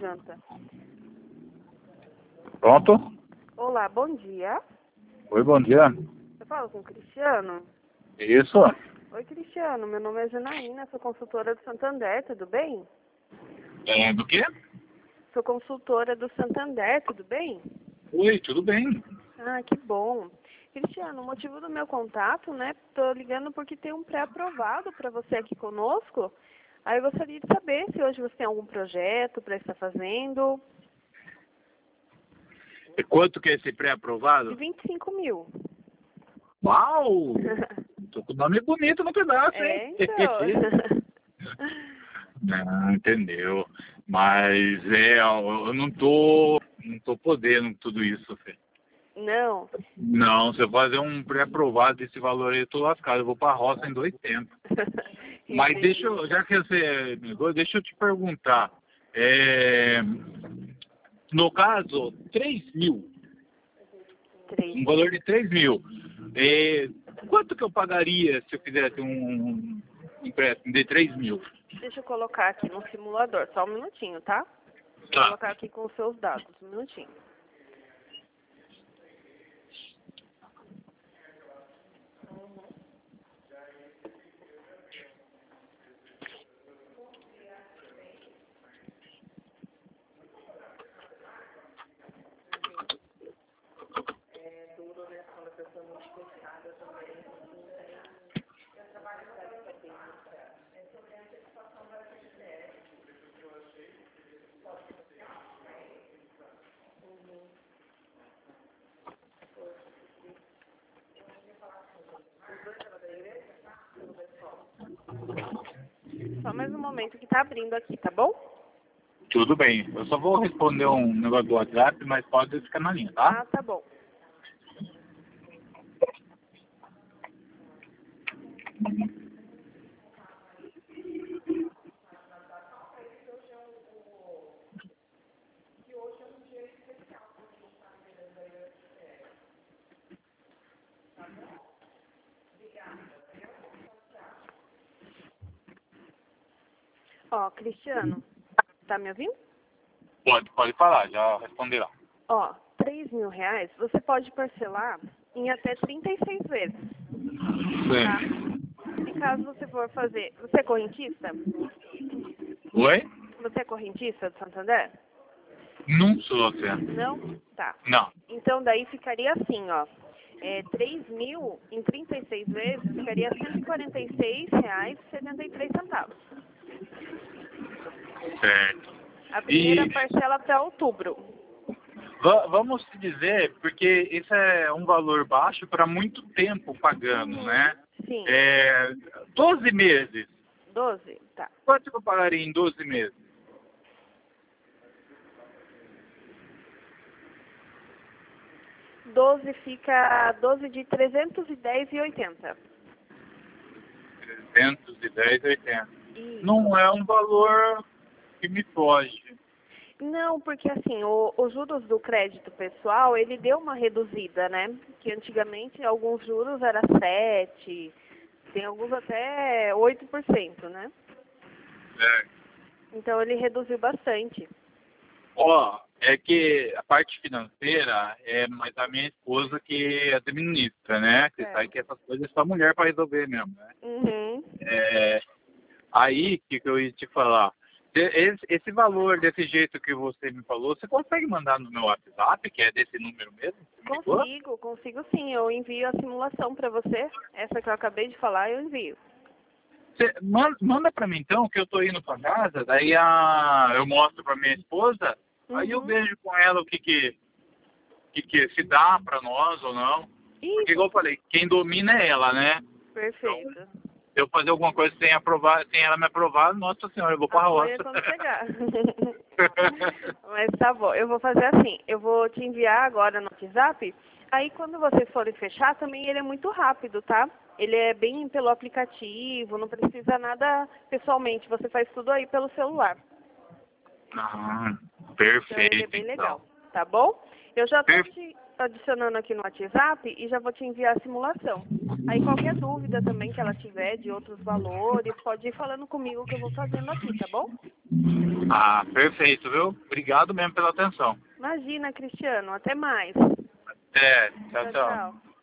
janta. Pronto? Olá, bom dia. Oi, bom dia. Eu falo com o Cristiano? Isso? Oi, Cristiano. Meu nome é Janaína, sou consultora do Santander, tudo bem? Do quê? Sou consultora do Santander, tudo bem? Oi, tudo bem? Ah, que bom. Cristiano, o motivo do meu contato, né? Tô ligando porque tem um pré-aprovado para você aqui conosco. Aí eu gostaria de saber se hoje você tem algum projeto para estar fazendo. E quanto que é esse De pré-aprovado? 25 mil. Uau! Tô com o nome bonito no pedaço, É, hein? então. Não, entendeu. Mas eu não tô podendo tudo isso, filho. Não. Não, se eu fazer um pré-aprovado desse valor aí, eu tô lascado. Eu vou pra roça em 2 tempos. Mas Entendi. já que você me ligou, deixa eu te perguntar. No caso, 3 mil. 3 Um mil. valor de 3 mil. Quanto que eu pagaria se eu fizesse um empréstimo de 3 mil? Deixa eu colocar aqui no simulador, só um minutinho, tá? Vou Tá. colocar aqui com os seus dados, um minutinho. Só mais um momento que tá abrindo aqui, tá bom? Tudo bem. Eu só vou responder um negócio do WhatsApp, mas pode ficar na linha, tá? Ah, tá bom. Ó, Cristiano, tá me ouvindo? Pode falar, já responderá. Ó, 3 mil reais você pode parcelar em até 36 vezes, tá? Sim. E caso você for fazer... Você é correntista? Oi? Você é correntista do Santander? Não sou, você. Não? Tá. Não. Então, daí ficaria assim, ó. 3 mil em 36 vezes ficaria R$ 146,73. Certo. A primeira E parcela para outubro. vamos dizer, porque isso é um valor baixo para muito tempo pagando, Uhum. né? Sim. 12 meses. 12? Tá. Quanto que eu pagaria em 12 meses? 12 fica 12 de 310,80. 310,80. Isso. Não é um valor que me foge. Não, porque assim, os juros do crédito pessoal, ele deu uma reduzida, né? Que antigamente alguns juros era 7, tem alguns até 8%, né? É. Então ele reduziu bastante. Ó, é que a parte financeira é mais a minha esposa que administra, né? Você sabe que essas coisas é só mulher para resolver mesmo, né? Uhum. Aí, o que eu ia te falar? Esse valor, desse jeito que você me falou, você consegue mandar no meu WhatsApp, que é desse número mesmo? Que você me ligou? Consigo sim. Eu envio a simulação para você. Essa que eu acabei de falar, eu envio. Você manda para mim então, que eu tô indo para casa, daí eu mostro para minha esposa, aí eu Uhum. vejo com ela o que se dá para nós ou não. Porque, igual eu falei, quem domina é ela, né? Então, Perfeito. se eu fazer alguma coisa sem ela me aprovar, nossa senhora, eu vou para a Apoia roça. quando chegar. Mas tá bom, eu vou fazer assim, eu vou te enviar agora no WhatsApp, aí quando vocês forem fechar, também ele é muito rápido, tá? Ele é bem pelo aplicativo, não precisa nada pessoalmente, você faz tudo aí pelo celular. Ah, Então ele é perfeito, bem então. legal, tá bom? Eu já tô adicionando aqui no WhatsApp e já vou te enviar a simulação. Aí qualquer dúvida também que ela tiver de outros valores, pode ir falando comigo que eu vou fazendo aqui, tá bom? Ah, perfeito, viu? Obrigado mesmo pela atenção. Imagina, Cristiano. Até mais. Até. Tchau, tchau. Tchau.